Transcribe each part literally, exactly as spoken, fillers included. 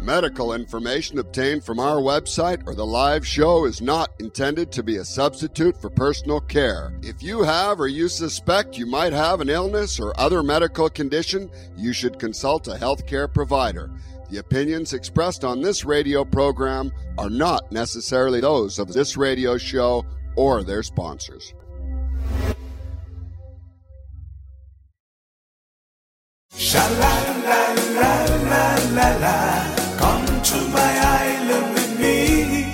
Medical information obtained from our website or the live show is not intended to be a substitute for personal care. If you have or you suspect you might have an illness or other medical condition, you should consult a healthcare provider. The opinions expressed on this radio program are not necessarily those of this radio show or their sponsors. Sha-la-la-la-la-la-la, come to my island with me.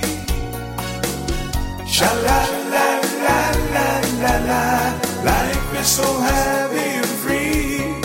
Sha-la-la-la-la-la-la, life is so happy and free.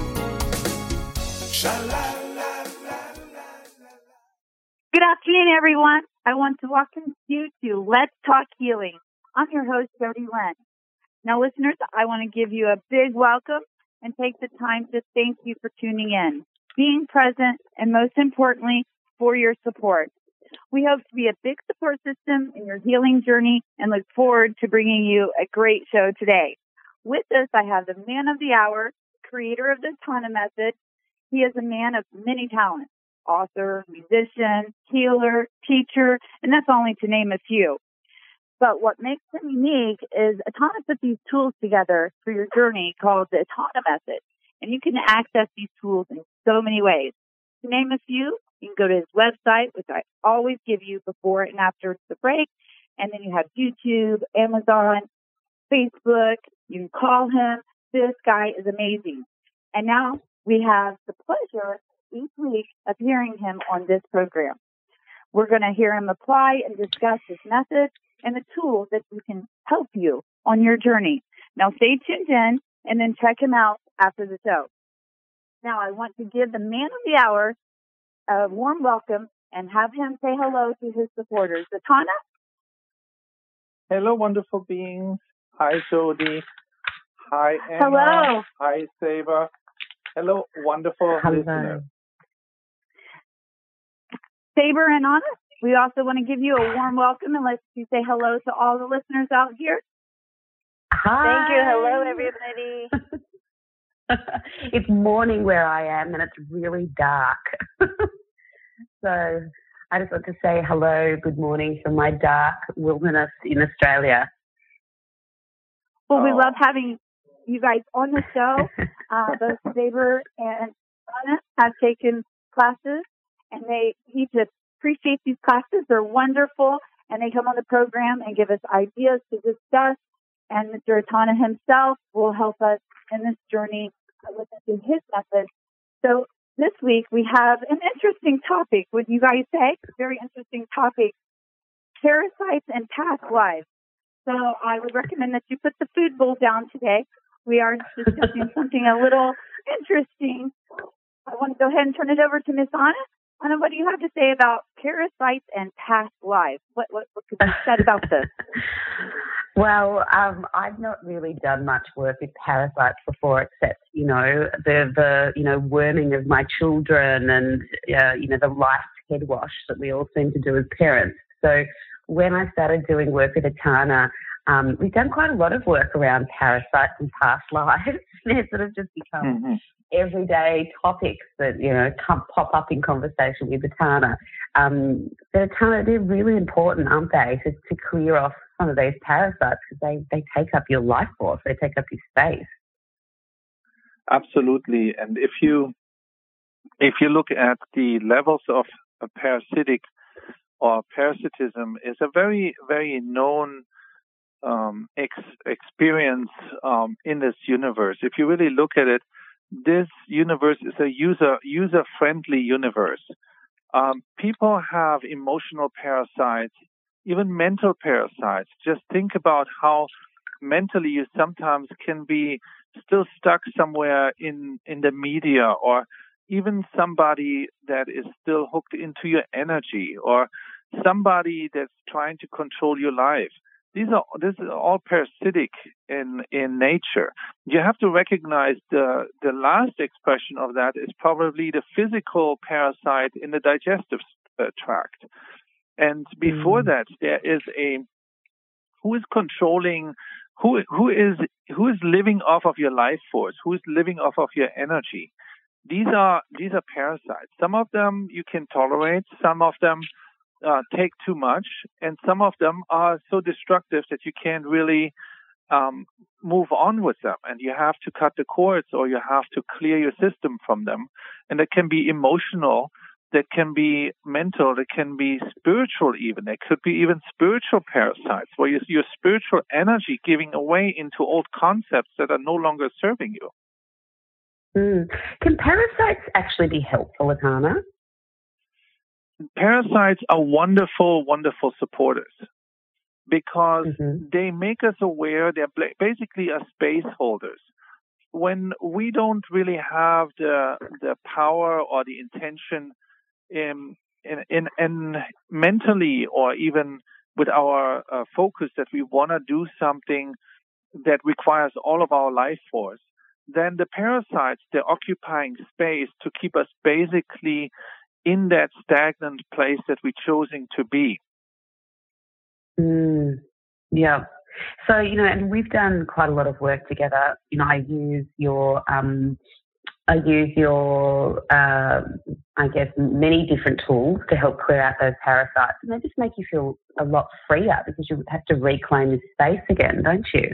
Sha-la-la-la-la-la. Good afternoon, everyone. I want to welcome you to Let's Talk Healing. I'm your host, Jody Lynn. Now, listeners, I want to give you a big welcome and take the time to thank you for tuning in, being present, and most importantly, for your support. We hope to be a big support system in your healing journey and look forward to bringing you a great show today. With us, I have the man of the hour, creator of the Tana Method. He is a man of many talents, author, musician, healer, teacher, and that's only to name a few. But what makes him unique is Atana put these tools together for your journey called the Atana Method. And you can access these tools in so many ways. To name a few, you can go to his website, which I always give you before and after the break. And then you have YouTube, Amazon, Facebook. You can call him. This guy is amazing. And now we have the pleasure each week of hearing him on this program. We're going to hear him apply and discuss his method and the tools that you can help you on your journey. Now, stay tuned in and then check him out after the show. Now, I want to give the man of the hour a warm welcome and have him say hello to his supporters. Atana? Hello, wonderful beings. Hi, Jody. Hi, Anna. Hello. Hi, Saber. Hello, wonderful Hello. listeners. Saber and Anna, we also want to give you a warm welcome and let you say hello to all the listeners out here. Hi. Thank you. Hello, everybody. It's morning where I am and it's really dark. So I just want to say hello, good morning from my dark wilderness in Australia. Well, we Oh. love having you guys on the show. Uh, both Saber and Anna have taken classes, and they each appreciate these classes. They're wonderful, and they come on the program and give us ideas to discuss. And Mister Atana himself will help us in this journey with his method. So this week we have an interesting topic. Would you guys say? Very interesting topic: parasites and past lives. So I would recommend that you put the food bowl down today. We are discussing something a little interesting. I want to go ahead and turn it over to Miss Anna. Anna, what do you have to say about parasites and past lives? What what, what could be said about this? Well, um, I've not really done much work with parasites before, except, you know, the, the you know, worming of my children and, uh, you know, the life head wash that we all seem to do as parents. So when I started doing work with Atana, um, we've done quite a lot of work around parasites and past lives. They're sort of just become Mm-hmm. everyday topics that, you know, come pop up in conversation with Atana. Um, but Atana, they're really important, aren't they, to, to clear off some of those parasites because they, they take up your life force, they take up your space. Absolutely. And if you if you look at the levels of a parasitic or parasitism, is a very, very known um, ex- experience um, in this universe. If you really look at it, this universe is a user user friendly universe. Um, people have emotional parasites, even mental parasites. Just think about how mentally you sometimes can be still stuck somewhere in, in the media, or even somebody that is still hooked into your energy, or somebody that's trying to control your life. These are this is all parasitic in in nature. You have to recognize the the last expression of that is probably the physical parasite in the digestive uh, tract. And before mm. that, there is a who is controlling, who who is who is living off of your life force, who is living off of your energy. these are these are parasites. Some of them you can tolerate, some of them uh, take too much, and some of them are so destructive that you can't really um, move on with them, and you have to cut the cords or you have to clear your system from them. And it can be emotional, that can be mental, that can be spiritual even. It could be even spiritual parasites, where you, your spiritual energy giving away into old concepts that are no longer serving you. Mm. Can parasites actually be helpful, Etana? Parasites are wonderful, wonderful supporters because mm-hmm. they make us aware. They're basically are space holders. When we don't really have the the power or the intention in in in, in mentally or even with our uh, focus that we want to do something that requires all of our life force, then the parasites, they're occupying space to keep us basically in that stagnant place that we're choosing to be. Mm, yeah. So, you know, and we've done quite a lot of work together. You know, I use your, um, I use your, uh, I guess, many different tools to help clear out those parasites. And they just make you feel a lot freer because you have to reclaim this space again, don't you?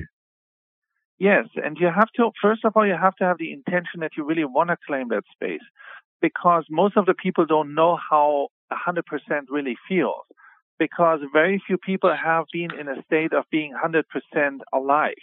Yes, and you have to, first of all, you have to have the intention that you really want to claim that space, because most of the people don't know how one hundred percent really feels, because very few people have been in a state of being one hundred percent alive.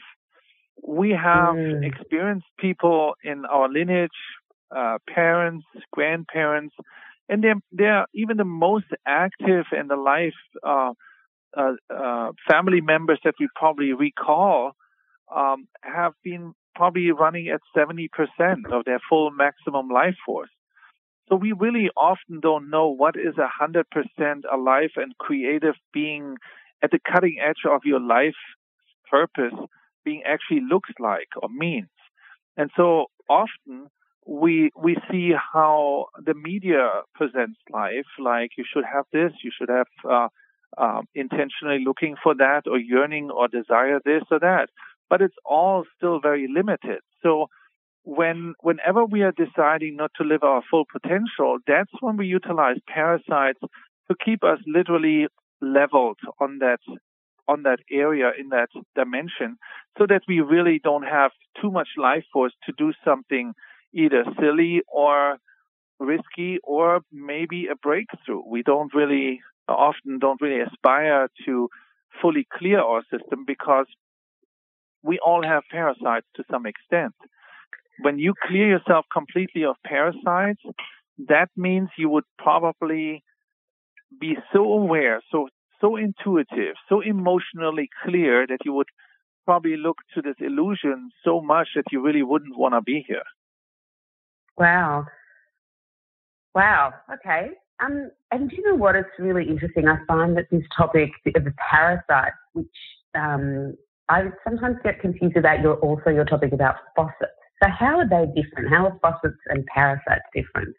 We have mm. experienced people in our lineage, uh, parents, grandparents, and they're, they're even the most active and alive uh, uh, uh, family members that we probably recall um, have been probably running at seventy percent of their full maximum life force. So we really often don't know what is a one hundred percent alive and creative being at the cutting edge of your life purpose being actually looks like or means. And so often we we see how the media presents life, like you should have this, you should have uh, uh, intentionally looking for that or yearning or desire this or that. But it's all still very limited. So when whenever we are deciding not to live our full potential, that's when we utilize parasites to keep us literally leveled on that on that area, in that dimension, so that we really don't have too much life force to do something either silly or risky or maybe a breakthrough. We don't really often don't really aspire to fully clear our system because we all have parasites to some extent. When you clear yourself completely of parasites, that means you would probably be so aware, so so intuitive, so emotionally clear that you would probably look to this illusion so much that you really wouldn't want to be here. Wow. Wow. Okay. Um, and do you know what? It's really interesting. I find that this topic of the parasites, which um, I sometimes get confused about, your also your topic about faucets. So how are they different? How are faucets and parasites different?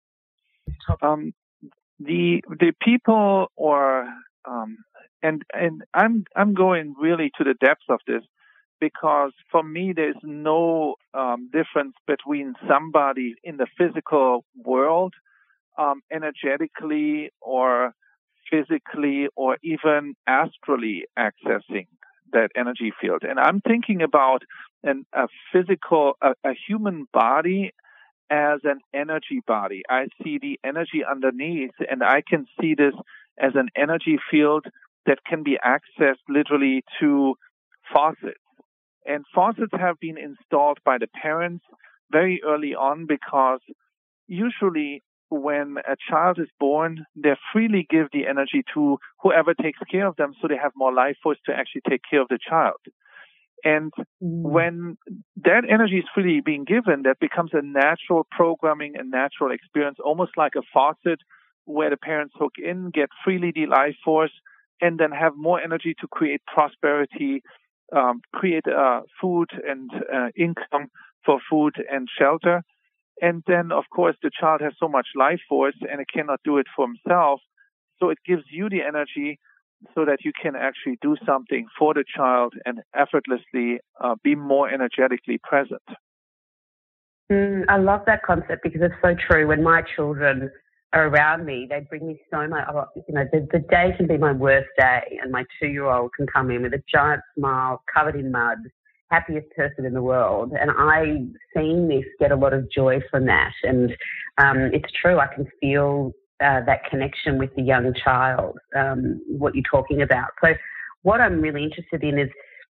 Um, the the people or um, and and I'm I'm going really to the depths of this, because for me there's no um, difference between somebody in the physical world, um, energetically or physically or even astrally accessing that energy field. And I'm thinking about an, a physical, a, a human body as an energy body. I see the energy underneath, and I can see this as an energy field that can be accessed literally to faucets. And faucets have been installed by the parents very early on, because usually when a child is born, they freely give the energy to whoever takes care of them, so they have more life force to actually take care of the child. And mm. when that energy is freely being given, that becomes a natural programming, a natural experience, almost like a faucet where the parents hook in, get freely the life force, and then have more energy to create prosperity, um, create uh, food and uh, income for food and shelter. And then, of course, the child has so much life force and it cannot do it for himself. So it gives you the energy so that you can actually do something for the child and effortlessly uh, be more energetically present. Mm, I love that concept because it's so true. When my children are around me, they bring me so much. You know, the, the day can be my worst day, and my two-year-old can come in with a giant smile, covered in mud, happiest person in the world. And I, seeing this, get a lot of joy from that. And um, it's true. I can feel uh, that connection with the young child. Um, what you're talking about. So, what I'm really interested in is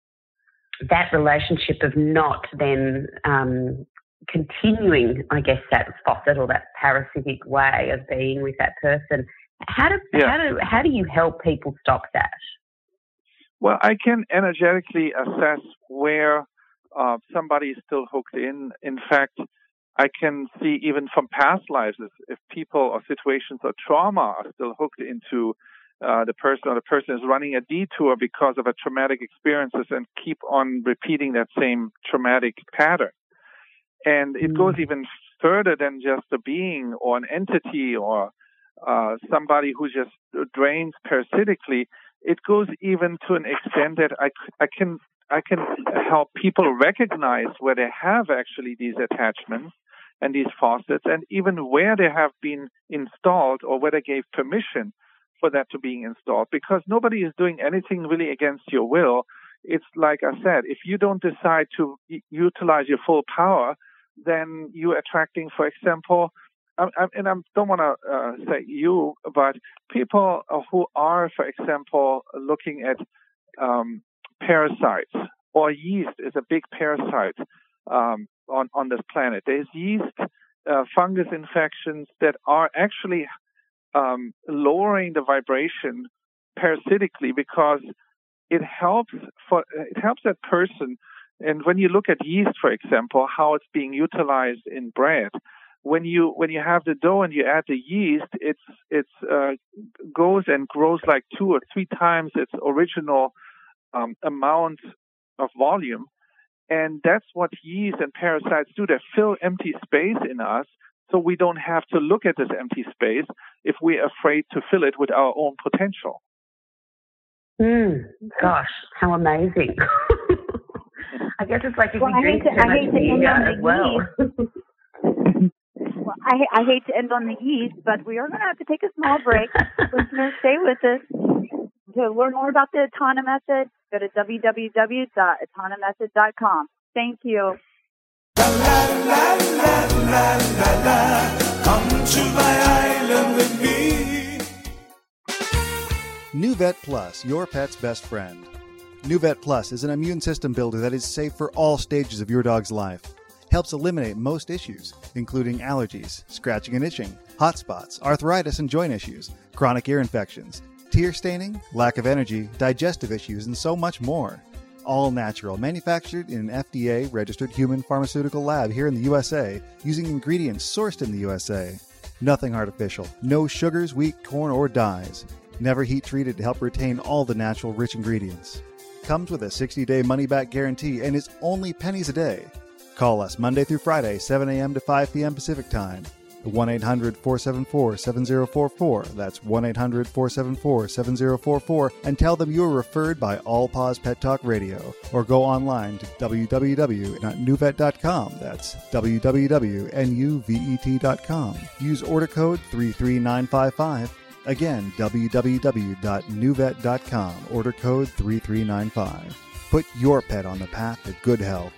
that relationship of not then um, continuing, I guess, that faucet or that parasitic way of being with that person. How do yeah. how do how do you help people stop that? Well, I can energetically assess where uh, somebody is still hooked in. In fact, I can see even from past lives if, if people or situations or trauma are still hooked into uh, the person, or the person is running a detour because of a traumatic experiences and keep on repeating that same traumatic pattern. And it goes even further than just a being or an entity or uh, somebody who just drains parasitically. It goes even to an extent that I, I can I can help people recognize where they have actually these attachments and these faucets, and even where they have been installed or where they gave permission for that to be installed. Because nobody is doing anything really against your will. It's like I said, if you don't decide to utilize your full power, then you're attracting, for example, I, I, and I don't want to uh, say you, but people who are, for example, looking at um, parasites, or yeast is a big parasite um, on, on this planet. There's yeast, uh, fungus infections that are actually um, lowering the vibration parasitically because it helps for it helps that person. And when you look at yeast, for example, how it's being utilized in bread, when you when you have the dough and you add the yeast, it's it's uh, goes and grows like two or three times its original um, amount of volume, and that's what yeast and parasites do. They fill empty space in us, so we don't have to look at this empty space if we're afraid to fill it with our own potential. Mm, gosh, how amazing! I guess it's like if well, you drink too much beer as well. Well, I, I hate to end on the yeast, but we are going to have to take a small break. Listeners, stay with us. To learn more about the Etana Method, go to w w w dot etana method dot com. Thank you. La, la, la, la, la, la, la. Come to my island with me. NuVet Plus, your pet's best friend. NuVet Plus is an immune system builder that is safe for all stages of your dog's life. Helps eliminate most issues, including allergies, scratching and itching, hot spots, arthritis and joint issues, chronic ear infections, tear staining, lack of energy, digestive issues, and so much more. All natural, manufactured in an F D A-registered human pharmaceutical lab here in the U S A, using ingredients sourced in the U S A. Nothing artificial, no sugars, wheat, corn, or dyes. Never heat treated to help retain all the natural rich ingredients. Comes with a sixty-day money-back guarantee and is only pennies a day. Call us Monday through Friday, seven a.m. to five p.m. Pacific Time. one eight hundred four seven four seven zero four four. That's one eight hundred four seven four seven zero four four. And tell them you were referred by All Paws Pet Talk Radio. Or go online to w w w dot nuvet dot com. That's w w w dot nuvet dot com. Use order code three three nine five five. Again, w w w dot nuvet dot com. Order code three three nine five. Put your pet on the path to good health.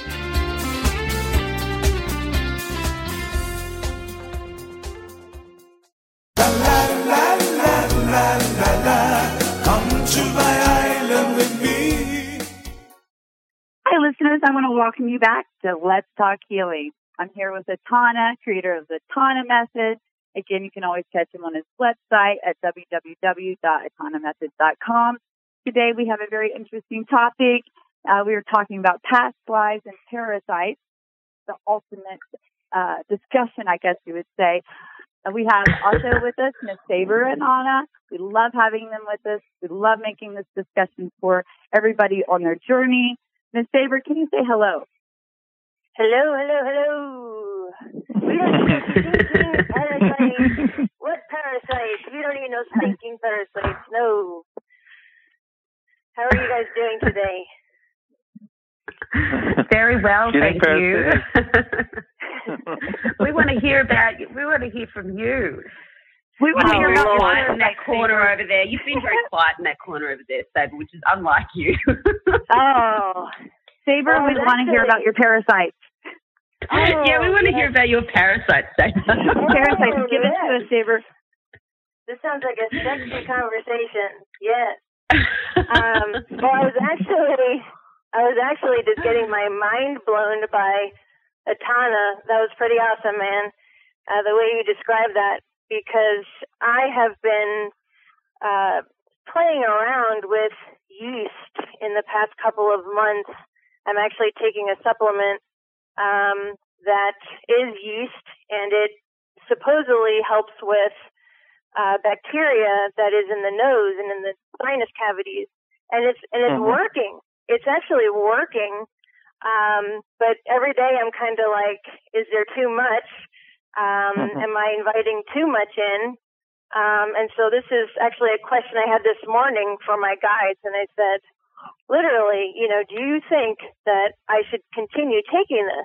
La, la, la, come to my island with me. Hi, listeners. I want to welcome you back to Let's Talk Healing. I'm here with Etana, creator of the Etana Method. Again, you can always catch him on his website at w w w dot etana method dot com. Today, we have a very interesting topic. Uh, we were talking about past lives and parasites, the ultimate uh, discussion, I guess you would say. We have also with us Miss Saber and Anna. We love having them with us. We love making this discussion for everybody on their journey. Miss Saber, can you say hello? Hello, hello, hello. We don't need no stinking parasites. What parasites? We don't need no stinking parasites. No. How are you guys doing today? Very well, thank you. we want to hear about you. We want to hear from you. We want to Oh, hear you're about quiet your in that corner over there. You've been very quiet in that corner over there, Sabre, which is unlike you. Oh. Sabre, Well, we want to hear about your parasites. Oh, yeah, we want to yes. hear about your parasites, Sabre. Parasites, Oh, give it to yes. us, Sabre. This sounds like a sexy conversation. Yes. Um, well, I was actually, I was actually just getting my mind blown by Etana. That was pretty awesome, man. Uh, the way you described that, because I have been uh, playing around with yeast in the past couple of months. I'm actually taking a supplement um, that is yeast, and it supposedly helps with uh, bacteria that is in the nose and in the sinus cavities, and it's and it's Mm-hmm. working. It's actually working. Um, but every day I'm kind of like, is there too much? Um, Mm-hmm. Am I inviting too much in? Um, and so this is actually a question I had this morning for my guides, and I said, literally, you know, do you think that I should continue taking this?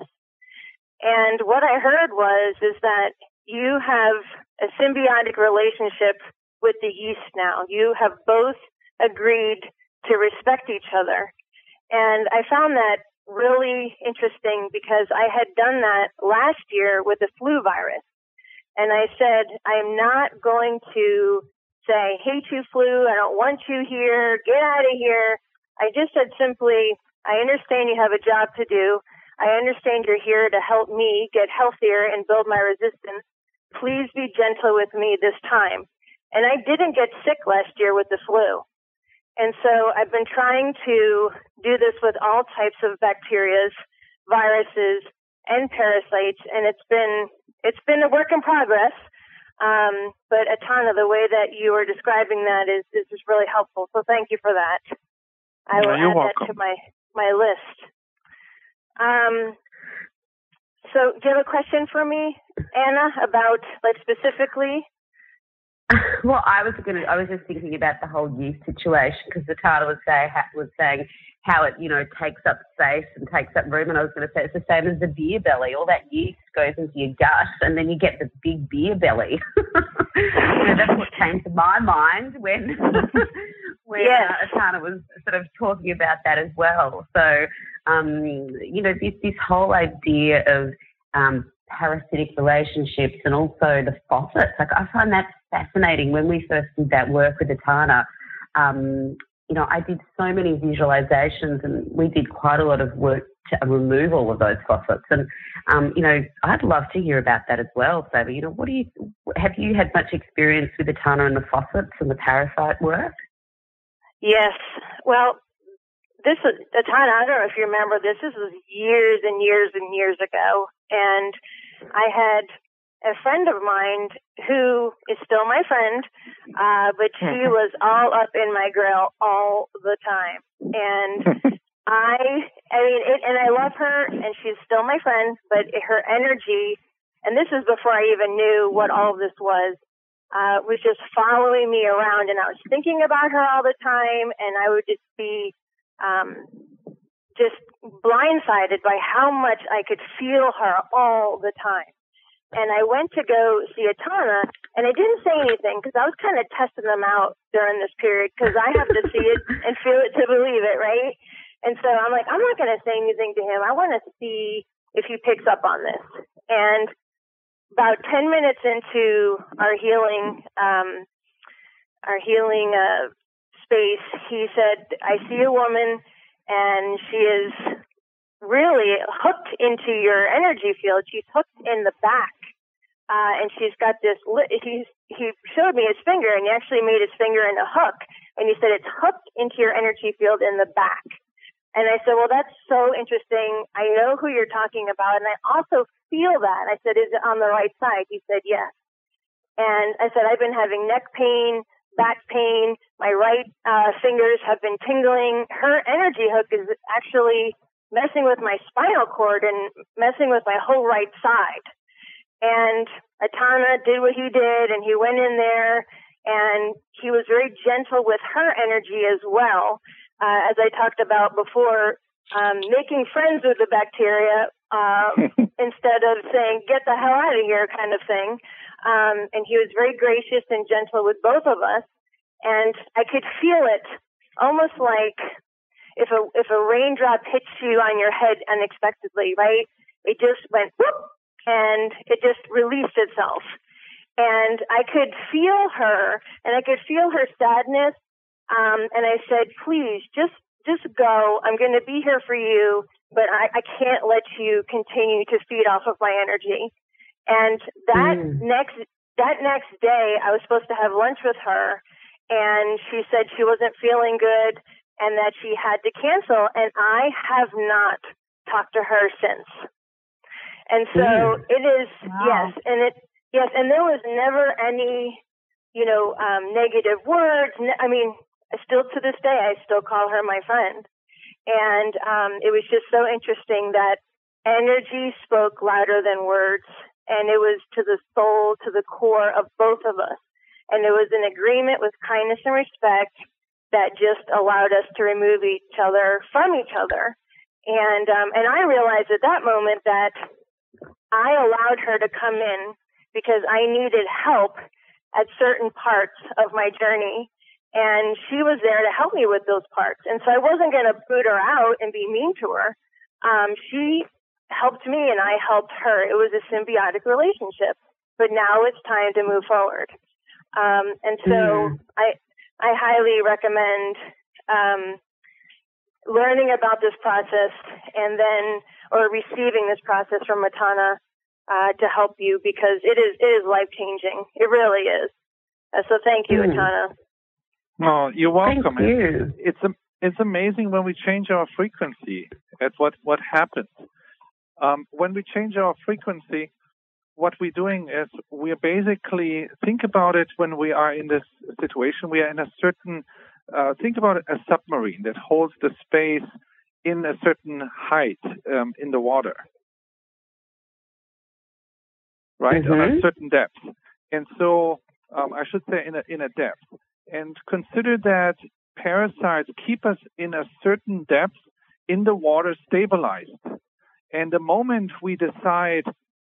And what I heard was is that you have a symbiotic relationship with the yeast now. You have both agreed to respect each other. And I found that really interesting because I had done that last year with the flu virus. And I said, I'm not going to say, hate you, flu. I don't want you here. Get out of here. I just said simply, I understand you have a job to do. I understand you're here to help me get healthier and build my resistance. Please be gentle with me this time. And I didn't get sick last year with the flu. And so I've been trying to do this with all types of bacteria, viruses, and parasites, and it's been it's been a work in progress. Um, but Etana, the way that you are describing that is, is just really helpful. So thank you for that. I will No, you're add welcome. that to my, my list. Um, so do you have a question for me, Anna, about, like, specifically? Well, I was going to. I was just thinking about the whole yeast situation because the Tata was saying was saying how it, you know, takes up space and takes up room, and I was going to say it's the same as the beer belly. All that yeast goes into your gut, and then you get the big beer belly. You know, that's what came to my mind when when Yes. uh, Atana was sort of talking about that as well. So, um, you know, this this whole idea of um, parasitic relationships and also the faucets. Like, I find that fascinating. When we first did that work with Etana, um, you know, I did so many visualizations and we did quite a lot of work to remove all of those faucets. And, um, you know, I'd love to hear about that as well, Sabre. You know, what do you, have you had much experience with Etana and the faucets and the parasite work? Yes. Well, this is Etana. I don't know if you remember this. This was years and years and years ago. And I had a friend of mine who is still my friend, uh, but she was all up in my grill all the time. And I, I mean, it, and I love her, and she's still my friend, but her energy, and this is before I even knew what all of this was, uh, was just following me around, and I was thinking about her all the time, and I would just be um, just blindsided by how much I could feel her all the time. And I went to go see Etana, and I didn't say anything because I was kind of testing them out during this period because I have to see it and feel it to believe it, right? And so I'm like, I'm not going to say anything to him. I want to see if he picks up on this. And about ten minutes into our healing, um, our healing uh, space, he said, I see a woman, and she is really hooked into your energy field. She's hooked in the back. Uh, and she's got this, li- he's, he showed me his finger, and he actually made his finger in a hook. And he said, it's hooked into your energy field in the back. And I said, well, that's so interesting. I know who you're talking about. And I also feel that. I said, is it on the right side? He said, yes. And I said, I've been having neck pain, back pain. My right uh, fingers have been tingling. Her energy hook is actually messing with my spinal cord and messing with my whole right side. And Etana did what he did, and he went in there, and he was very gentle with her energy as well. Uh, as I talked about before, um, making friends with the bacteria uh, instead of saying, get the hell out of here kind of thing. Um, and he was very gracious and gentle with both of us. And I could feel it almost like if a, if a raindrop hits you on your head unexpectedly, right? It just went whoop, and it just released itself. And I could feel her, and I could feel her sadness. Um, and I said, please, just just go. I'm going to be here for you, but I, I can't let you continue to feed off of my energy. And that mm. next that next day, I was supposed to have lunch with her, and she said she wasn't feeling good and that she had to cancel. And I have not talked to her since. And so mm. it is, wow. yes, and it, yes, and there was never any, you know, um, negative words. I mean, still to this day, I still call her my friend. And um, it was just so interesting that energy spoke louder than words, and it was to the soul, to the core of both of us. And it was an agreement with kindness and respect that just allowed us to remove each other from each other. And um, and I realized at that moment that I allowed her to come in because I needed help at certain parts of my journey, and she was there to help me with those parts. And so I wasn't going to boot her out and be mean to her. Um, she helped me, and I helped her. It was a symbiotic relationship, but now it's time to move forward. Um, and so mm. I I highly recommend um, learning about this process and then or receiving this process from Matana uh, to help you, because it is it is life-changing. It really is. Uh, so thank you, mm. Matana. Oh, you're welcome. Thank you. It's, it's, it's amazing when we change our frequency at what, what happens. Um, when we change our frequency, what we're doing is we're basically, think about it when we are in this situation, we are in a certain, uh, think about it as a submarine that holds the space in a certain height um, in the water, right? Mm-hmm. On a certain depth. And so, um, I should say in a, in a depth. And consider that parasites keep us in a certain depth in the water stabilized. And the moment we decide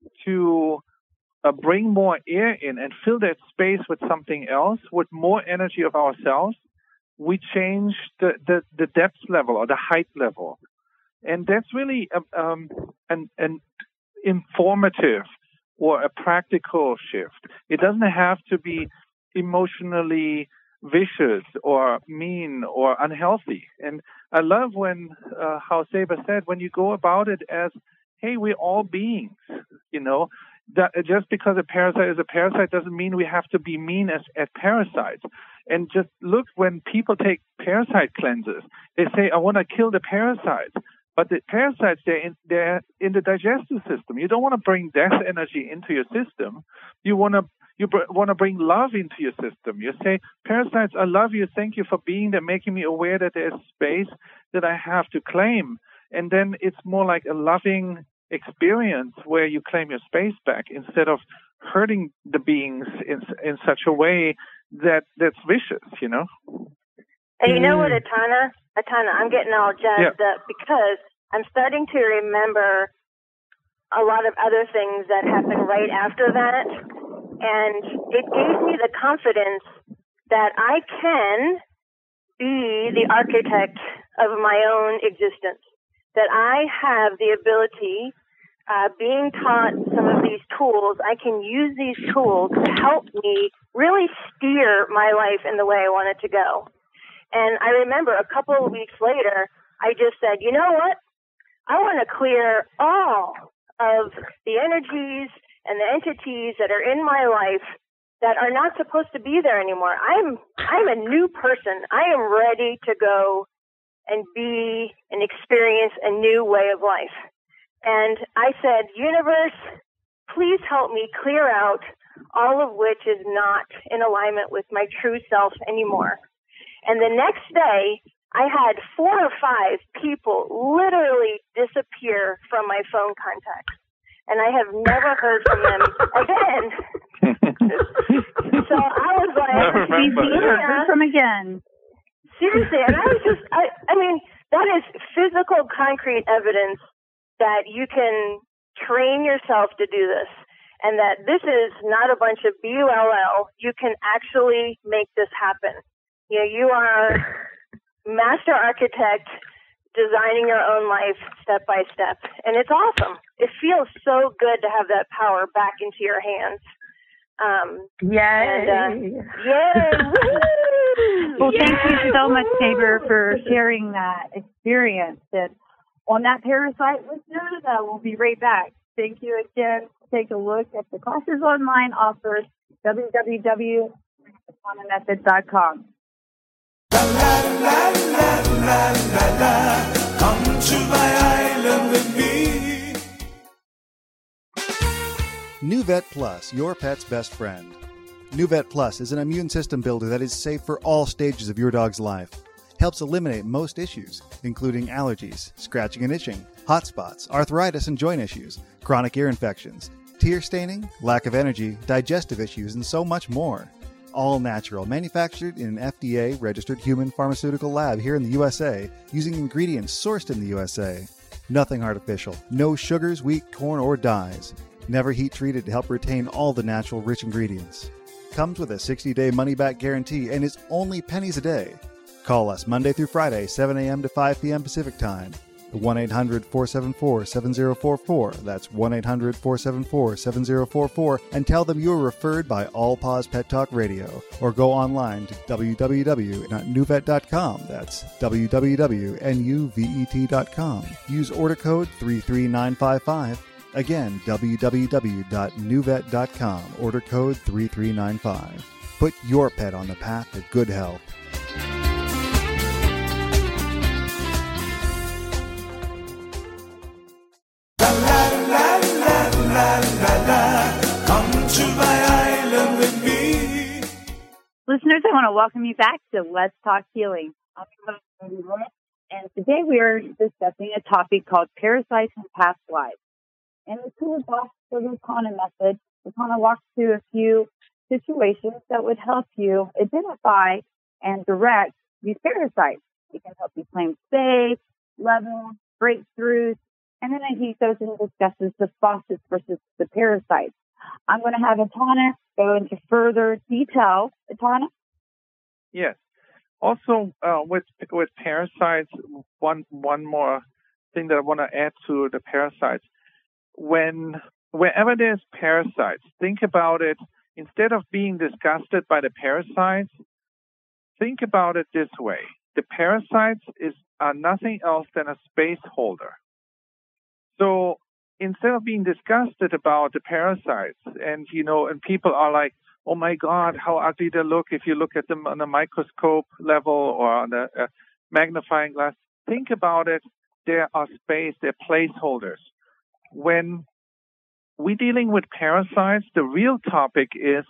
to uh, bring more air in and fill that space with something else, with more energy of ourselves, we change the, the, the depth level or the height level. And that's really a, um, an, an informative or a practical shift. It doesn't have to be emotionally vicious or mean or unhealthy. And I love when, uh, how Seba said, when you go about it as, hey, we're all beings, you know, that just because a parasite is a parasite doesn't mean we have to be mean as at parasites. And just look, when people take parasite cleanses, they say, I want to kill the parasites. But the parasites, they're in, they're in the digestive system. You don't want to bring death energy into your system. You want to you br- want to bring love into your system. You say, parasites, I love you. Thank you for being there, making me aware that there's space that I have to claim. And then it's more like a loving experience where you claim your space back instead of hurting the beings in in such a way that that's vicious, you know? And you know what, Atana? Atana, I'm getting all jazzed yeah. up because I'm starting to remember a lot of other things that happened right after that. And it gave me the confidence that I can be the architect of my own existence, that I have the ability, uh, being taught some of these tools, I can use these tools to help me really steer my life in the way I want it to go. And I remember a couple of weeks later, I just said, you know what? I want to clear all of the energies and the entities that are in my life that are not supposed to be there anymore. I'm I'm a new person. I am ready to go and be and experience a new way of life. And I said, universe, please help me clear out all of which is not in alignment with my true self anymore. And the next day, I had four or five people literally disappear from my phone contacts. And I have never heard from them again. So I was like, never heard from again. Seriously. And I was just, I, I mean, that is physical, concrete evidence that you can train yourself to do this, and that this is not a bunch of B U L L. You can actually make this happen. You know, you are master architect designing your own life step by step, and it's awesome. It feels so good to have that power back into your hands. Um, Yay! And, uh, yay! Woo! Well, thank you Yay! so much, Woo! Tabor, for sharing that experience. And on that parasite listeners, uh, we'll be right back. Thank you again. Take a look at the classes online offers, w w w dot katana method dot com. La la la la la la la. Come to my island with me. NuVet Plus, your pet's best friend. NuVet Plus is an immune system builder that is safe for all stages of your dog's life. Helps eliminate most issues, including allergies, scratching and itching, hot spots, arthritis and joint issues, chronic ear infections, tear staining, lack of energy, digestive issues, and so much more. All natural, manufactured in an F D A-registered human pharmaceutical lab here in the U S A, using ingredients sourced in the U S A. Nothing artificial, no sugars, wheat, corn, or dyes. Never heat treated to help retain all the natural rich ingredients. Comes with a sixty-day money-back guarantee and is only pennies a day. Call us Monday through Friday, seven a.m. to five p.m. Pacific Time. one eight hundred, four seven four, seven zero four four. That's one eight hundred, four seven four, seven zero four four. And tell them you were referred by All Paws Pet Talk Radio. Or go online to w w w dot nuvet dot com. That's w w w dot nuvet dot com. Use order code three three nine five five. Again, w w w dot nuvet dot com. Order code three three nine five. Put your pet on the path to good health. La la la la la la la. Come to my island with me. Listeners, I want to welcome you back to Let's Talk Healing. I'm your host, Jody Lynn, and today we are discussing a topic called parasites and past lives. And the toolbox for the Katana method, we kind of walk through a few situations that would help you identify and direct these parasites. It can help you claim space, level, breakthroughs, and then he goes and discusses the faucets versus the parasites. I'm going to have Atana go into further detail. Atana? Yes. Also, uh, with with parasites, one one more thing that I want to add to the parasites. When wherever there's parasites, think about it. Instead of being disgusted by the parasites, think about it this way: the parasites is are nothing else than a space holder. So instead of being disgusted about the parasites, and you know, and people are like, "Oh my God, how ugly they look!" If you look at them on a microscope level or on a, a magnifying glass, think about it. There are space, they're placeholders. When we're dealing with parasites, the real topic is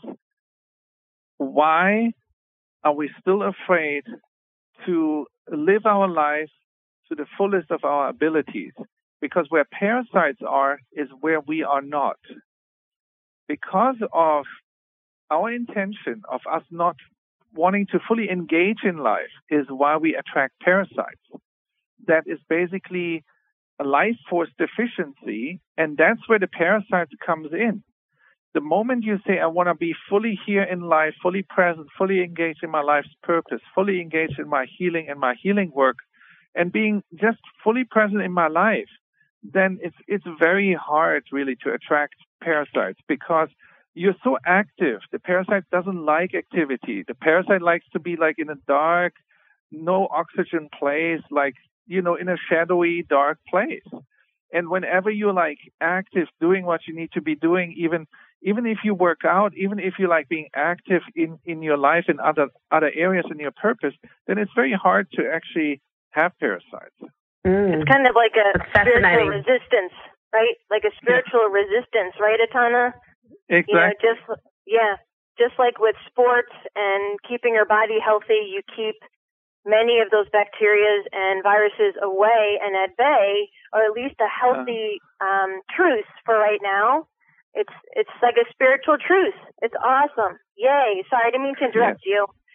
why are we still afraid to live our life to the fullest of our abilities? Because where parasites are is where we are not. Because of our intention of us not wanting to fully engage in life is why we attract parasites. That is basically a life force deficiency, and that's where the parasites comes in. The moment you say, I want to be fully here in life, fully present, fully engaged in my life's purpose, fully engaged in my healing and my healing work, and being just fully present in my life, then it's it's very hard really to attract parasites because you're so active. The parasite doesn't like activity. The parasite likes to be like in a dark, no oxygen place, like, you know, in a shadowy, dark place. And whenever you're like active, doing what you need to be doing, even even if you work out, even if you like being active in, in your life in other other areas in your purpose, then it's very hard to actually have parasites. Mm. It's kind of like a That's spiritual fascinating. resistance, right? Like a spiritual yeah. resistance, right, Atana? Exactly. You know, just yeah, just like with sports and keeping your body healthy, you keep many of those bacteria and viruses away and at bay, or at least a healthy um, truce for right now. It's it's like a spiritual truce. It's awesome. Yay. Sorry, I didn't mean to interrupt yeah. you.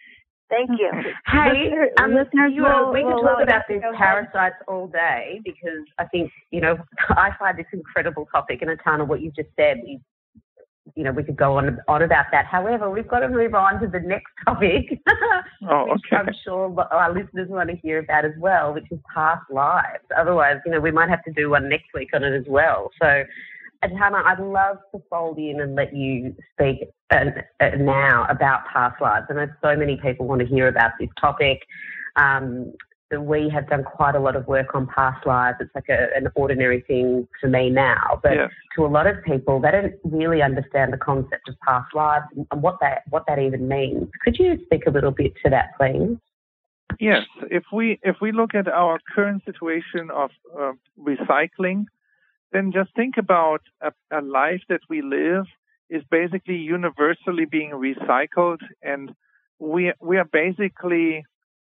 Thank you. Hey, um, listeners, you know, will, we could will talk allow about you to these go ahead. parasites all day because I think, you know, I find this incredible topic, and Atana, what you've just said is, you know, we could go on on about that. However, we've got to move on to the next topic, Oh, which okay. I'm sure our listeners want to hear about as well, which is past lives. Otherwise, you know, we might have to do one next week on it as well. So, Atana, I'd love to fold in and let you speak uh, uh, now about past lives. I know so many people want to hear about this topic. Um, we have done quite a lot of work on past lives. It's like a, an ordinary thing to me now, but Yes. to a lot of people, they don't really understand the concept of past lives and, and what that what that even means. Could you speak a little bit to that, please? Yes. If we if we look at our current situation of uh, recycling, then just think about a, a life that we live is basically universally being recycled, and we we are basically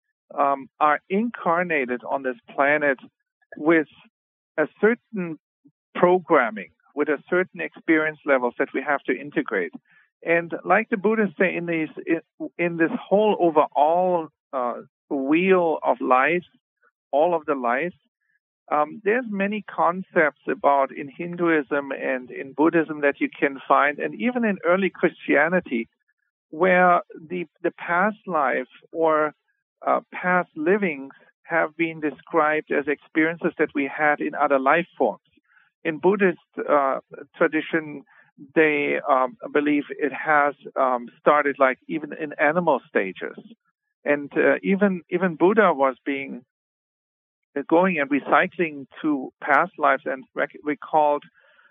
um, are incarnated on this planet with a certain programming, with a certain experience levels that we have to integrate. And like the Buddhists say, in these in, in this whole overall uh, wheel of life, all of the life, um, there's many concepts about in Hinduism and in Buddhism that you can find, and even in early Christianity, where the the past life or uh, past livings have been described as experiences that we had in other life forms. In Buddhist uh, tradition, they um, believe it has um, started like even in animal stages, and uh, even even Buddha was being uh, going and recycling to past lives and rec- recalled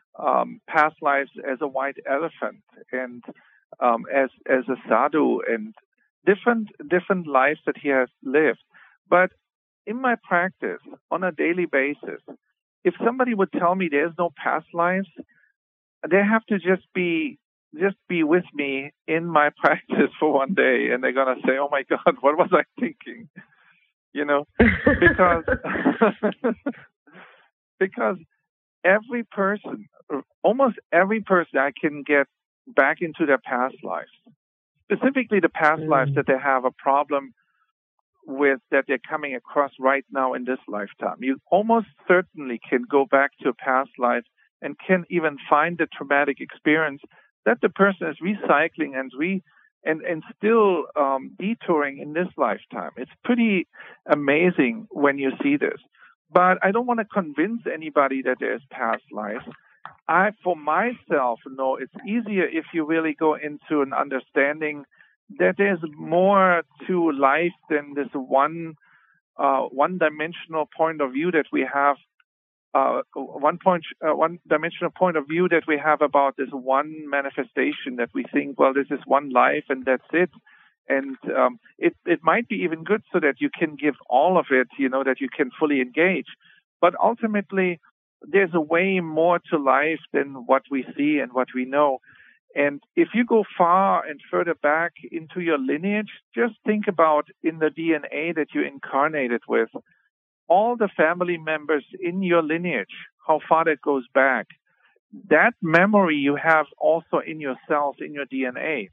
um, past lives as a white elephant and um, as as a sadhu and different different lives that he has lived. But in my practice, on a daily basis, if somebody would tell me there's no past lives, they have to just be just be with me in my practice for one day, and they're gonna say, "Oh my God, what was I thinking?" You know, because because every person, almost every person, I can get back into their past lives, specifically the past mm. lives that they have a problem with, that they're coming across right now in this lifetime. You almost certainly can go back to a past life and can even find the traumatic experience that the person is recycling and re and and still um, detouring in this lifetime. It's pretty amazing when you see this. But I don't want to convince anybody that there's past lives. I, for myself, know it's easier if you really go into an understanding that there's more to life than this one uh, one-dimensional point of view that we have. Uh, one point, uh, one-dimensional point of view that we have about this one manifestation that we think, well, this is one life and that's it. And um, it it might be even good so that you can give all of it, you know, that you can fully engage. But ultimately, there's a way more to life than what we see and what we know. And if you go far and further back into your lineage, just think about in the D N A that you incarnated with, all the family members in your lineage, how far that goes back. That memory you have also in your cells, in your D N A.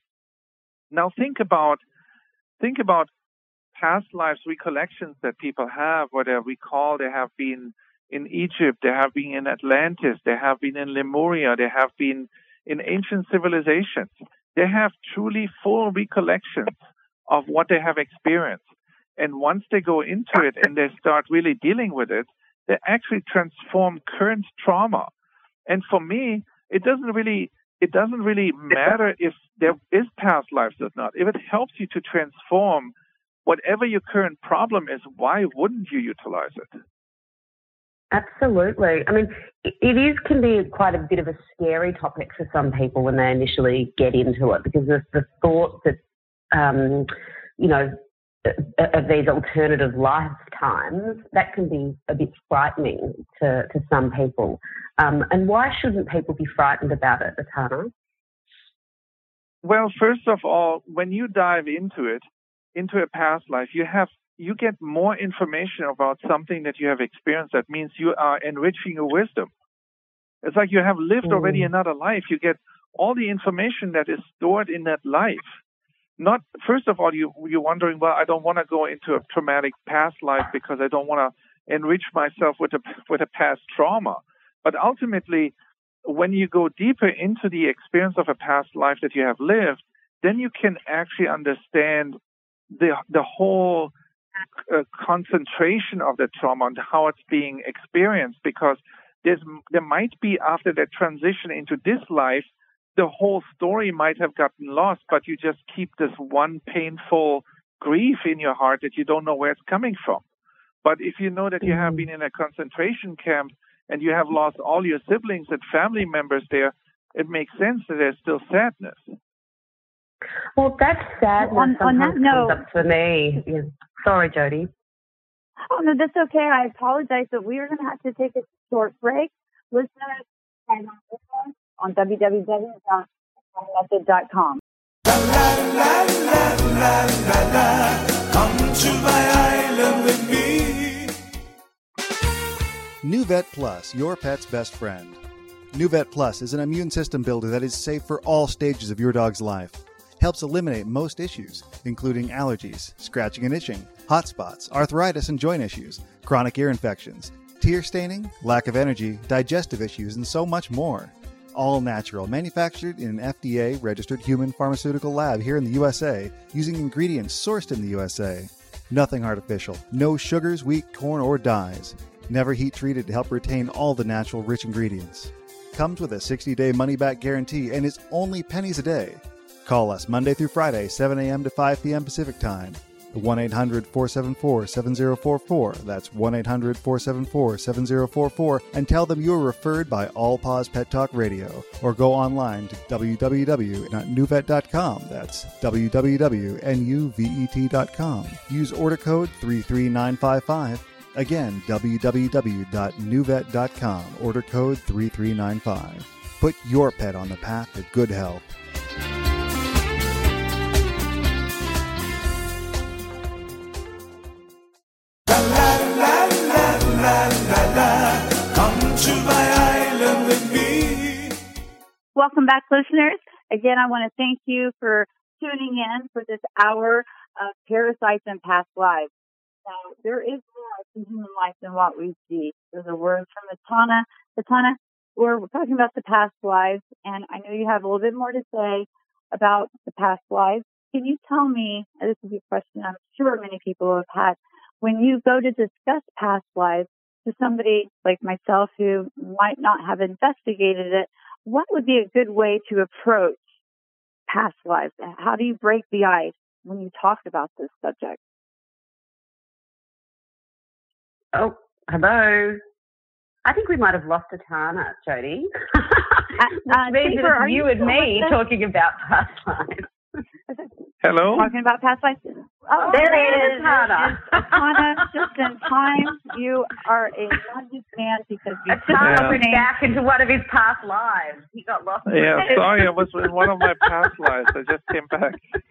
Now think about think about past lives recollections that people have, where they recall they have been in Egypt, they have been in Atlantis, they have been in Lemuria, they have been in ancient civilizations. They have truly full recollections of what they have experienced. And once they go into it and they start really dealing with it, they actually transform current trauma. And for me, it doesn't really it doesn't really matter if there is past lives or not. If it helps you to transform whatever your current problem is, why wouldn't you utilize it? Absolutely. I mean, it is can be quite a bit of a scary topic for some people when they initially get into it, because the, the thought that, um, you know, of these alternative lifetimes, that can be a bit frightening to, to some people. Um, and why shouldn't people be frightened about it, Atana? Well, first of all, when you dive into it, into a past life, you have you get more information about something that you have experienced. That means you are enriching your wisdom. It's like you have lived already another life. You get all the information that is stored in that life. not, first of all, you, you're wondering, well, I don't want to go into a traumatic past life because I don't want to enrich myself with a, with a past trauma. But ultimately, when you go deeper into the experience of a past life that you have lived, then you can actually understand the the whole uh, concentration of the trauma and how it's being experienced. Because there's there might be, after that transition into this life, the whole story might have gotten lost, but you just keep this one painful grief in your heart that you don't know where it's coming from. But if you know that you have been in a concentration camp and you have lost all your siblings and family members there, it makes sense that there's still sadness. Well, that sadness Well, on- on sometimes that note- comes up for me. Yeah. Sorry, Jody. Oh, no, that's okay. I apologize, but we are going to have to take a short break. Listeners, can on w w w dot method dot com. La la la la la la la. Come to my island with me. NuVet Plus, your pet's best friend. NuVet Plus is an immune system builder that is safe for all stages of your dog's life. Helps eliminate most issues, including allergies, scratching and itching, hot spots, arthritis and joint issues, chronic ear infections, tear staining, lack of energy, digestive issues, and so much more. All natural, manufactured in an F D A-registered human pharmaceutical lab here in the U S A, using ingredients sourced in the U S A. Nothing artificial, no sugars, wheat, corn, or dyes. Never heat treated to help retain all the natural rich ingredients. Comes with a sixty-day money-back guarantee and is only pennies a day. Call us Monday through Friday, seven a.m. to five p.m. Pacific Time. one eight hundred four seven four seven zero four four. That's one eight hundred four seven four seven zero four four, and tell them you were referred by All Paws Pet Talk Radio, or go online to w w w dot nuvet dot com. That's w w w dot nuvet dot com. Use order code three three nine five five. Again, w w w dot nuvet dot com. Order code three three nine five. Put your pet on the path to good health. La la la la la la la. Come to my island with me. Welcome back, listeners. Again, I want to thank you for tuning in for this hour of Parasites and Past Lives. Now, there is more to human life than what we see. There's a word from Atana. Atana, we're talking about the past lives, and I know you have a little bit more to say about the past lives. Can you tell me, and this is a question I'm sure many people have had, when you go to discuss past lives to somebody like myself who might not have investigated it, what would be a good way to approach past lives? How do you break the ice when you talk about this subject? Oh, hello. I think we might have lost Atana, Jody. Uh, uh, Maybe Safer, are you you and still me with us? talking about past lives. Hello? Talking about past lives. Oh, There it is. Atana. Atana, just in time. You are a magic man because you just Atana Yeah. went back into one of his past lives. He got lost. Yeah, sorry, I was in one of my past lives. I just came back.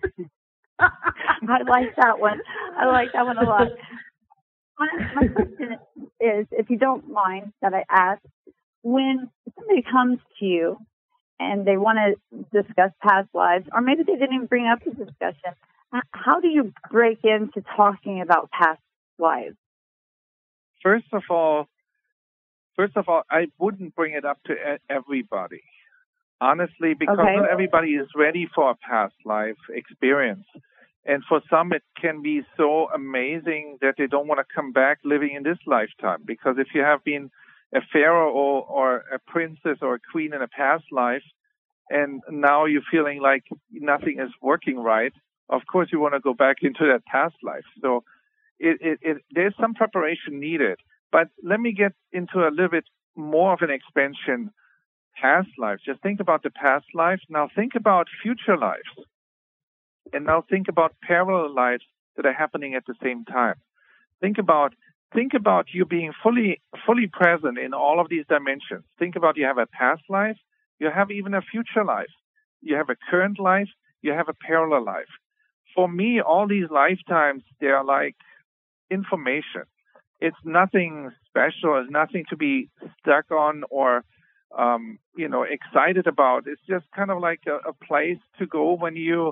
I like that one. I like that one a lot. My, my question is, if you don't mind that I ask, when somebody comes to you and they want to discuss past lives, or maybe they didn't even bring up the discussion, h- how do you break into talking about past lives? First of all, first of all, I wouldn't bring it up to e- everybody. Honestly, because Okay. not everybody is ready for a past life experience. And for some, it can be so amazing that they don't want to come back living in this lifetime. Because if you have been a pharaoh or, or a princess or a queen in a past life, and now you're feeling like nothing is working right, of course you want to go back into that past life. So it, it, it, there's some preparation needed. But let me get into a little bit more of an expansion. Past lives. Just think about the past life. Now think about future lives. And now think about parallel lives that are happening at the same time. Think about think about you being fully fully present in all of these dimensions. Think about you have a past life, you have even a future life, you have a current life, you have a parallel life. For me, all these lifetimes, they are like information. It's nothing special. It's nothing to be stuck on or um, you know excited about. It's just kind of like a, a place to go when you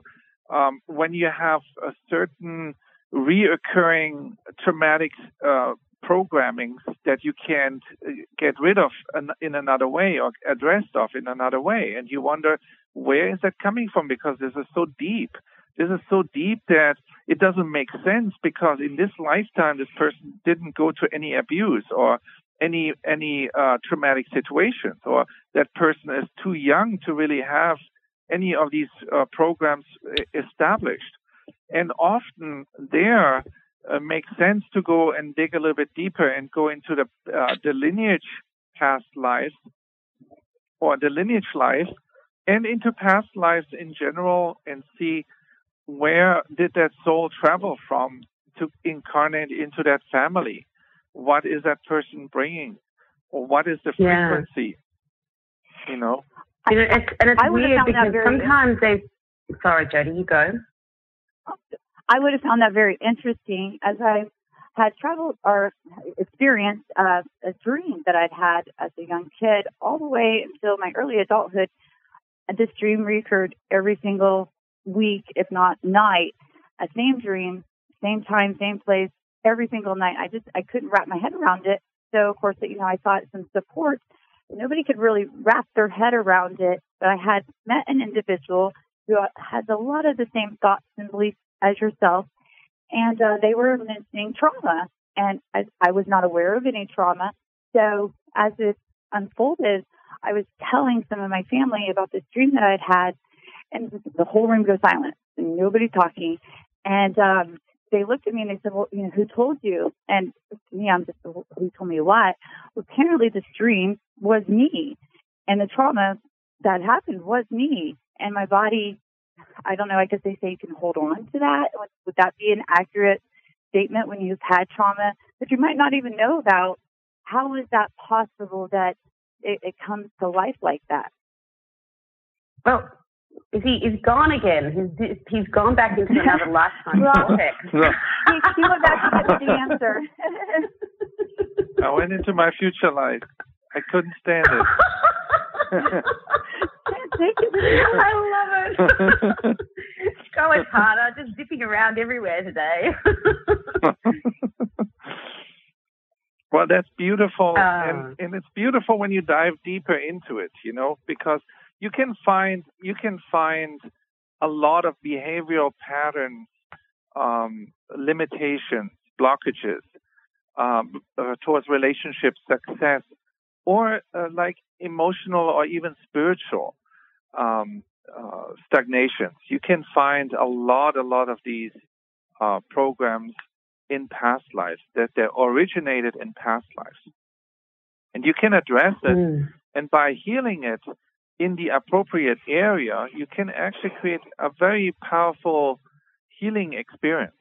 um, when you have a certain reoccurring traumatic uh, programmings that you can't get rid of in another way or addressed of in another way. And you wonder, where is that coming from? Because this is so deep. This is so deep that it doesn't make sense, because in this lifetime, this person didn't go to any abuse or any any uh, traumatic situations, or that person is too young to really have any of these uh, programs established. And often there uh, makes sense to go and dig a little bit deeper and go into the uh, the lineage past lives or the lineage life and into past lives in general, and see where did that soul travel from to incarnate into that family. What is that person bringing? Or what is the frequency? Yeah. You know? You know, it's, and it's I weird because sometimes they... Sorry, Jody, you go. I would have found that very interesting, as I had traveled or experienced uh, a dream that I'd had as a young kid all the way until my early adulthood. And this dream recurred every single week, if not night. A same dream, same time, same place, every single night. I just, I couldn't wrap my head around it. So, of course, you know, I sought some support. Nobody could really wrap their head around it. But I had met an individual who has a lot of the same thoughts and beliefs as yourself. And uh, they were mentioning trauma. And I, I was not aware of any trauma. So as it unfolded, I was telling some of my family about this dream that I'd had. And the whole room goes silent. And nobody talking. And um, they looked at me and they said, well, you know, who told you? And to me, I'm just, who told me what? Well, apparently this dream was me. And the trauma that happened was me. And my body, I don't know, I guess they say you can hold on to that. Would, would that be an accurate statement when you've had trauma that you might not even know about? How is that possible that it, it comes to life like that? Well, is he is gone again? He's he's gone back into another lifetime. Well, he, he went back to get the answer. I went into my future life. I couldn't stand it. I love it. Go as harder, just zipping around everywhere today. Well, that's beautiful, uh, and, and it's beautiful when you dive deeper into it, you know, because you can find you can find a lot of behavioral patterns, um, limitations, blockages um, uh, towards relationship success, or uh, like emotional or even spiritual um, uh, stagnations. You can find a lot, a lot of these uh, programs in past lives, that they originated in past lives. And you can address it, mm. and by healing it in the appropriate area, you can actually create a very powerful healing experience.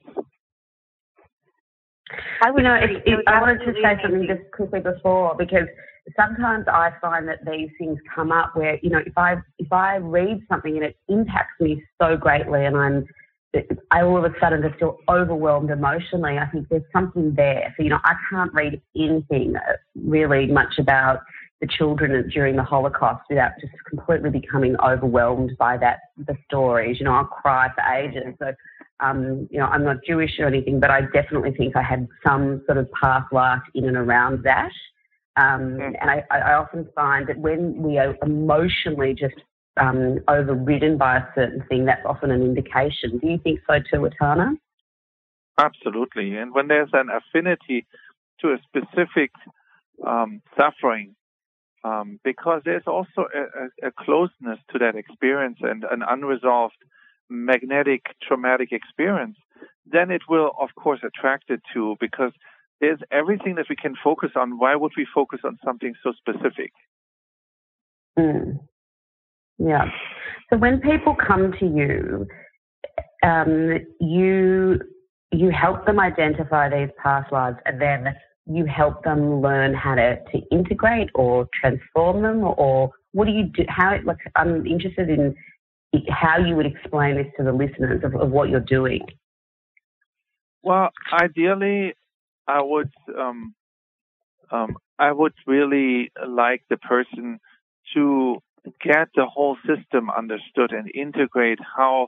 I would, you know, it, it, I wanted to say something just quickly before, because sometimes I find that these things come up where, you know, if I if I read something and it impacts me so greatly, and I'm I all of a sudden just feel overwhelmed emotionally, I think there's something there. So, you know, I can't read anything really much about the children during the Holocaust without just completely becoming overwhelmed by that, the stories. You know, I'll cry for ages. So, um, you know, I'm not Jewish or anything, but I definitely think I had some sort of past life in and around that. Um, and I, I often find that when we are emotionally just um, overridden by a certain thing, that's often an indication. Do you think so too, Etana? Absolutely. And when there's an affinity to a specific um, suffering, um, because there's also a, a closeness to that experience and an unresolved magnetic traumatic experience, then it will, of course, attract it to, because there's everything that we can focus on. Why would we focus on something so specific? Mm. Yeah. So when people come to you, um, you you help them identify these past lives, and then you help them learn how to, to integrate or transform them, or what do you do? How? Like, I'm interested in how you would explain this to the listeners of, of what you're doing. Well, ideally, I would um, um, I would really like the person to get the whole system understood and integrate how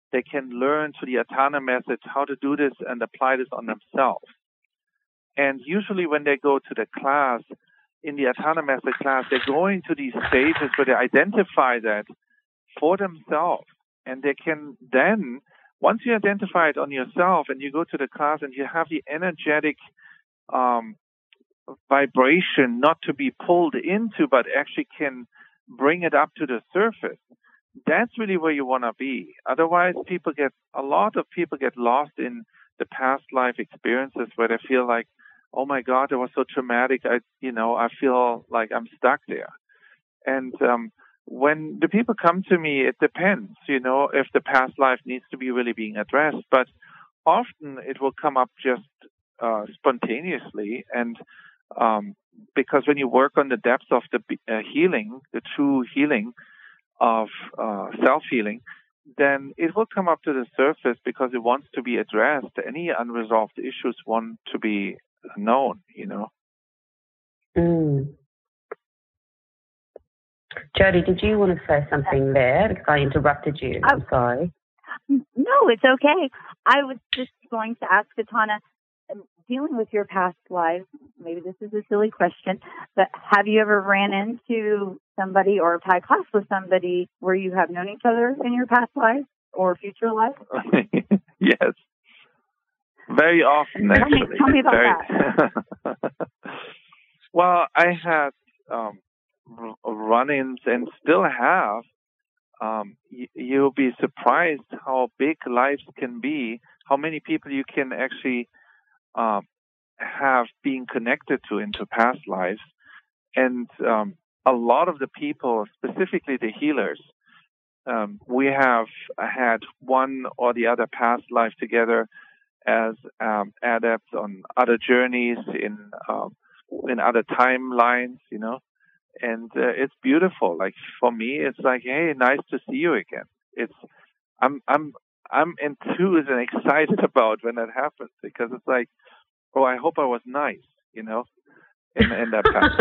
they can learn through the Atana method how to do this and apply this on themselves. And usually when they go to the class, in the Atana method class, they're going to these stages where they identify that for themselves. And they can then, once you identify it on yourself and you go to the class and you have the energetic um, vibration not to be pulled into, but actually can bring it up to the surface, that's really where you want to be. Otherwise, people get, a lot of people get lost in the past life experiences where they feel like, oh my God, it was so traumatic. I, you know, I feel like I'm stuck there. And um, when the people come to me, it depends, you know, if the past life needs to be really being addressed. But often it will come up just uh, spontaneously. And um, because when you work on the depths of the uh, healing, the true healing of uh, self-healing, then it will come up to the surface because it wants to be addressed. Any unresolved issues want to be known, you know. Mm. Jody, did you want to say something there? Because I interrupted you. I'm sorry. No, it's okay. I was just going to ask Atana, dealing with your past lives, maybe this is a silly question, but have you ever ran into somebody or had class with somebody where you have known each other in your past lives or future lives? Yes. Very often, tell actually. Me, tell me about Very... that. Well, I had um, run-ins and still have. Um, y- you'll be surprised how big lives can be, how many people you can actually um, have being connected to into past lives. And um, a lot of the people, specifically the healers, um, we have had one or the other past life together as um, adepts on other journeys in um, in other timelines, you know. And uh, it's beautiful. Like for me, it's like, hey, nice to see you again. It's I'm I'm I'm enthused and excited about when that happens because it's like, oh, I hope I was nice, you know, in, in that past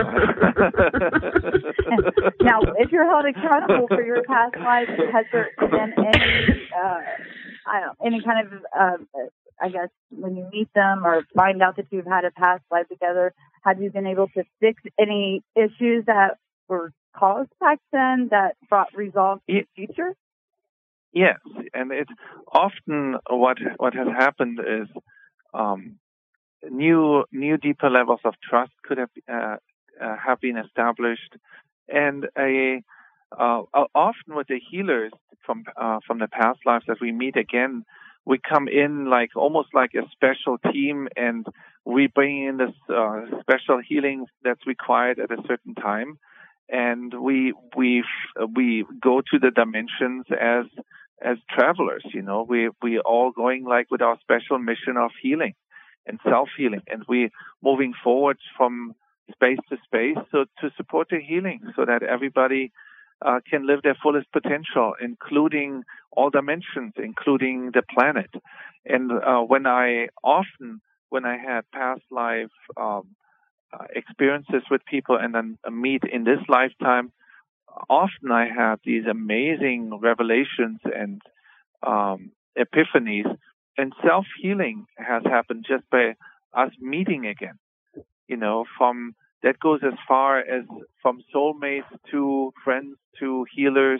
life. Now, if you're held accountable for your past life, has there been any uh, I don't know, any kind of uh, I guess when you meet them or find out that you've had a past life together, have you been able to fix any issues that were caused back then that brought resolve in the future? Yes, and it's often what what has happened is um, new new deeper levels of trust could have uh, uh, have been established, and a uh, often with the healers from uh, from the past lives that we meet again, we come in like almost like a special team, and we bring in this uh, special healing that's required at a certain time, and we we we go to the dimensions as as travelers. You know, we we all going like with our special mission of healing and self-healing, and we moving forward from space to space so to support the healing, so that everybody uh, can live their fullest potential, including all dimensions, including the planet. And uh, when I often, when I had past life um, uh, experiences with people and then meet in this lifetime, often I had these amazing revelations and um, epiphanies. And self-healing has happened just by us meeting again. You know, from that goes as far as from soulmates to friends to healers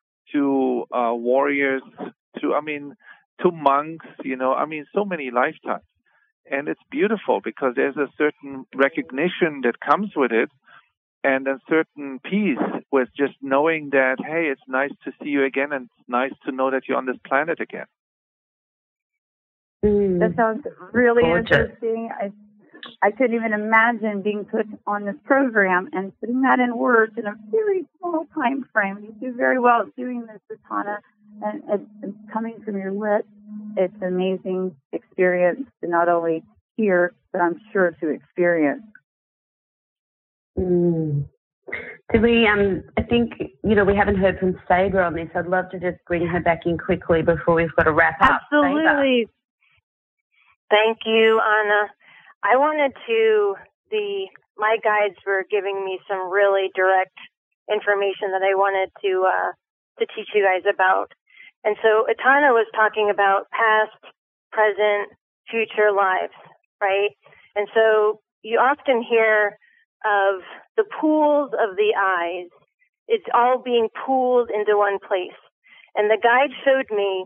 to uh, warriors to, I mean, to monks, you know, I mean, so many lifetimes. And it's beautiful because there's a certain recognition that comes with it and a certain peace with just knowing that, hey, it's nice to see you again and it's nice to know that you're on this planet again. Mm. That sounds really Gorgeous. interesting. I I couldn't even imagine being put on this program and putting that in words in a very small time frame. You do very well at doing this, Atana, and it's coming from your lips. It's an amazing experience to not only hear, but I'm sure to experience. Mm. Do we, um, I think, you know, we haven't heard from Saber on this. I'd love to just bring her back in quickly before we've got to wrap up. Absolutely. Saber. Thank you, Anna. I wanted to, the my guides were giving me some really direct information that I wanted to uh, to teach you guys about. And so Etana was talking about past, present, future lives, right? And so you often hear of the pools of the eyes. It's all being pooled into one place. And the guide showed me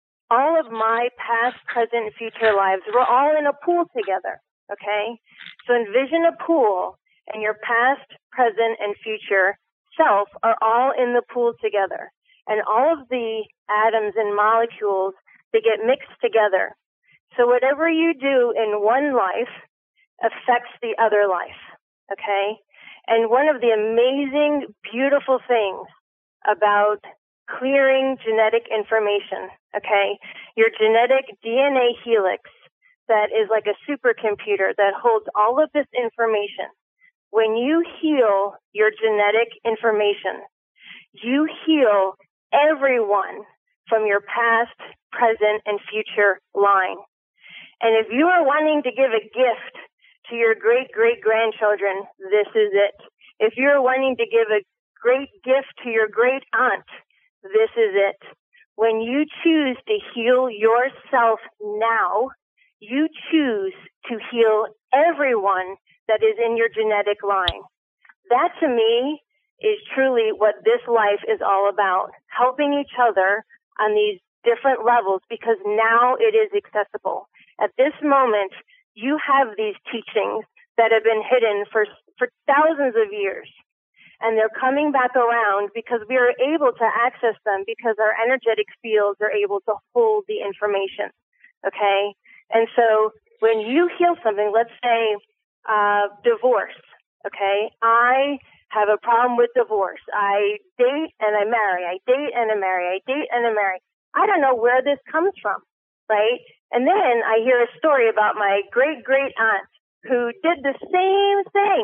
all of my past, present, and future lives were all in a pool together, okay? So envision a pool, and your past, present, and future self are all in the pool together. And all of the atoms and molecules, they get mixed together. So whatever you do in one life affects the other life, okay? And one of the amazing, beautiful things about clearing genetic information, okay? Your genetic D N A helix that is like a supercomputer that holds all of this information. When you heal your genetic information, you heal everyone from your past, present, and future line. And if you are wanting to give a gift to your great-great-grandchildren, this is it. If you're wanting to give a great gift to your great-aunt, this is it. When you choose to heal yourself now, you choose to heal everyone that is in your genetic line. That, to me, is truly what this life is all about, helping each other on these different levels, because now it is accessible. At this moment, you have these teachings that have been hidden for, for thousands of years. And they're coming back around because we are able to access them because our energetic fields are able to hold the information, okay? And so when you heal something, let's say uh, divorce, okay? I have a problem with divorce. I date and I marry. I date and I marry. I date and I marry. I don't know where this comes from, right? And then I hear a story about my great-great-aunt who did the same thing.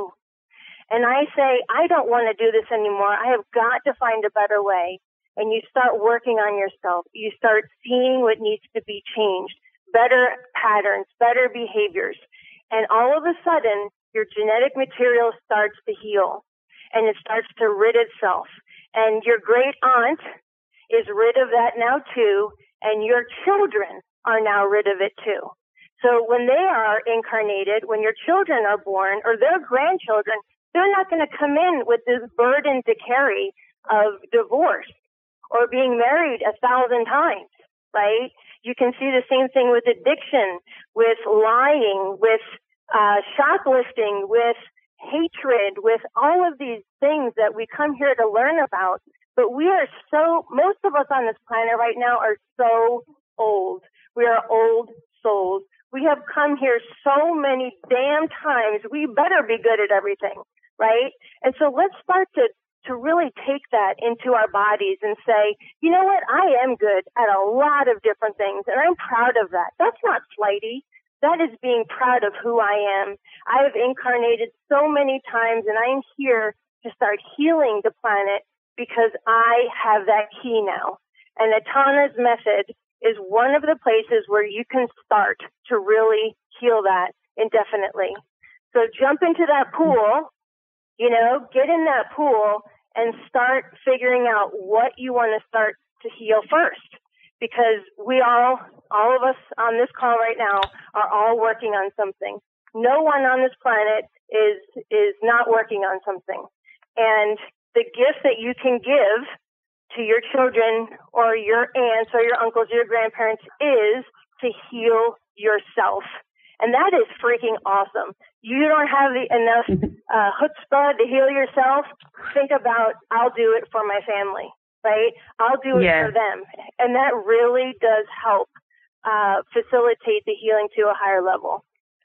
And I say, I don't want to do this anymore. I have got to find a better way. And you start working on yourself. You start seeing what needs to be changed, better patterns, better behaviors. And all of a sudden, your genetic material starts to heal, and it starts to rid itself. And your great aunt is rid of that now too, and your children are now rid of it too. So when they are incarnated, when your children are born, or their grandchildren, they're not going to come in with this burden to carry of divorce or being married a thousand times, right? You can see the same thing with addiction, with lying, with uh, shoplifting, with hatred, with all of these things that we come here to learn about. But we are so, most of us on this planet right now are so old. We are old souls. We have come here so many damn times. We better be good at everything, right? And so let's start to, to really take that into our bodies and say, you know what? I am good at a lot of different things, and I'm proud of that. That's not flighty. That is being proud of who I am. I have incarnated so many times, and I'm here to start healing the planet because I have that key now. And Etana's method is one of the places where you can start to really heal that indefinitely. So jump into that pool, you know, get in that pool and start figuring out what you want to start to heal first. Because we all, all of us on this call right now are all working on something. No one on this planet is, is not working on something. And the gift that you can give to your children or your aunts or your uncles or your grandparents is to heal yourself. And that is freaking awesome. You don't have the, enough uh, chutzpah to heal yourself. Think about, I'll do it for my family, right? I'll do it yeah. for them. And that really does help uh, facilitate the healing to a higher level.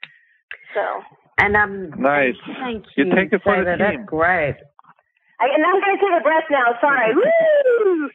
So. And um, nice. Thank you. You take it for the team. That's great. I, and I'm going to take a breath now. Sorry. Woo!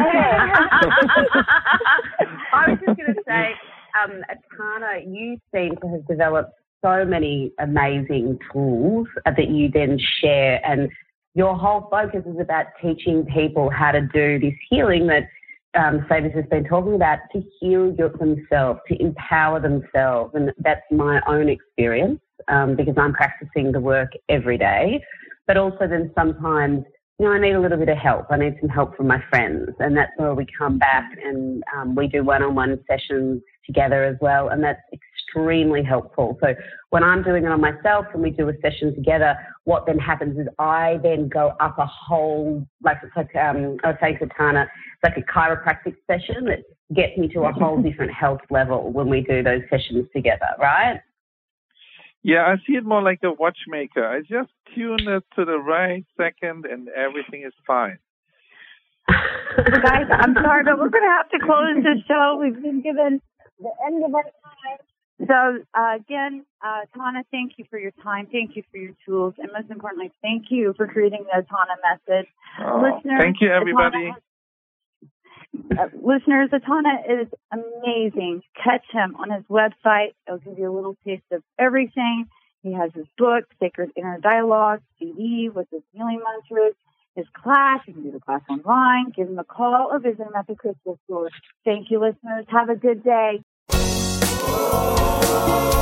I was just going to say, um, Etana, you seem to have developed so many amazing tools that you then share, and your whole focus is about teaching people how to do this healing that um, Sabis has been talking about, to heal your, themselves, to empower themselves. And that's my own experience um, because I'm practicing the work every day. But also then sometimes you know, I need a little bit of help. I need some help from my friends. And that's where we come back and um, we do one-on-one sessions together as well. And that's extremely helpful. So when I'm doing it on myself and we do a session together, what then happens is I then go up a whole, like it's like, um, I was saying to Tana, it's like a chiropractic session that gets me to a whole different health level when we do those sessions together, right? Yeah, I see it more like a watchmaker. I just tune it to the right second and everything is fine. Guys, I'm sorry, but we're going to have to close the show. We've been given the end of our time. So, uh, again, uh, Tana, thank you for your time. Thank you for your tools. And most importantly, thank you for creating the Tana message. Oh, listeners, thank you, everybody. Atana, uh, listeners, Atana is amazing. Catch him on his website. It'll give you a little taste of everything. He has his book, Sacred Inner Dialogue, C D with his healing mantras, his class. You can do the class online. Give him a call or visit him at the Crystal Store. Thank you, listeners. Have a good day. Oh.